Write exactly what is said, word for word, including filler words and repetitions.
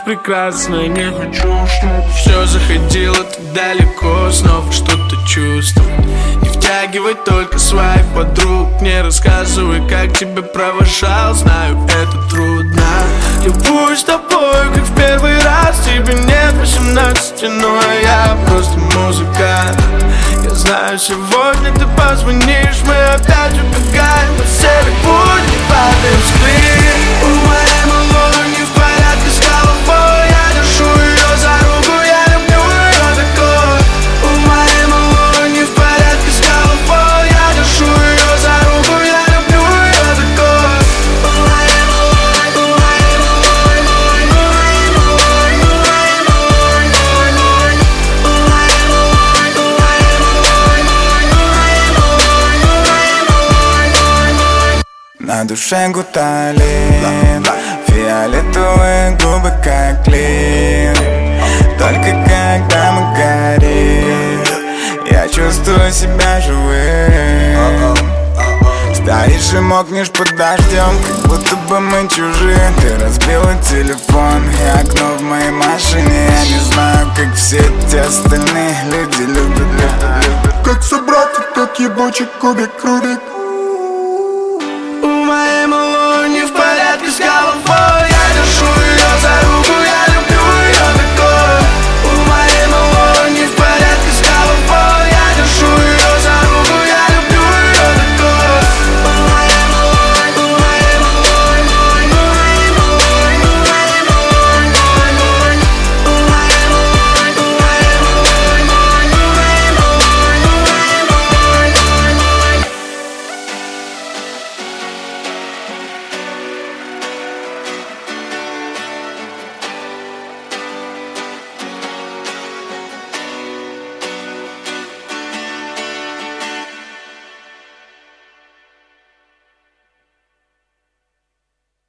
прекрасная. Не хочу, чтобы все заходило так далеко. Снова что-то чувствовать, не втягивай только своих подруг. Не рассказывай, как тебя провожал. Знаю, это трудно. Любуюсь тобой, как в первый раз. Тебе нет восемнадцати, но я просто музыкант. Я знаю, сегодня ты позвонишь, мы опять убегаем от цели, путь не падаем с клин. У моей малой не в порядке с головой. Я держу ее за руку, я люблю ее такой. У моей малой не в порядке с головой. Я держу ее за руку, я люблю ее такой. У моей малой, у моей малой, малой, малой, малой, малой, малой, малой, малой. У моей малой, у моей малой, малой, малой, малой, малой, малой, малой. На душе гуталин, фиолетовые губы как лин. Только когда мы горим, я чувствую себя живым. Стоишь и мокнешь под дождем, как будто бы мы чужие. Ты разбила телефон и окно в моей машине. Я не знаю, как все эти остальные люди любят, любят, любят. Как собрать этот ебучий кубик Рубик. У моей малой не в порядке с головой.